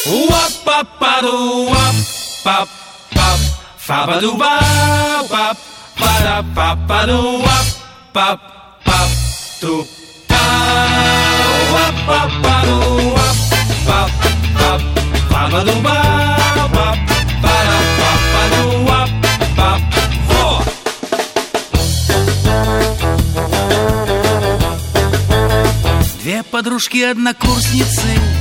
Уап-пап-паду-уап-пап-пап, фа-ба-ду-ба-пап, па-да-пап-па-ду-уап-пап-пап-ту-па. Уап-пап-паду-уап-пап-пап, фа-ба-ду-ба-пап, па-да-пап-па-ду-уап-пап. Во! Две подружки-однокурсницы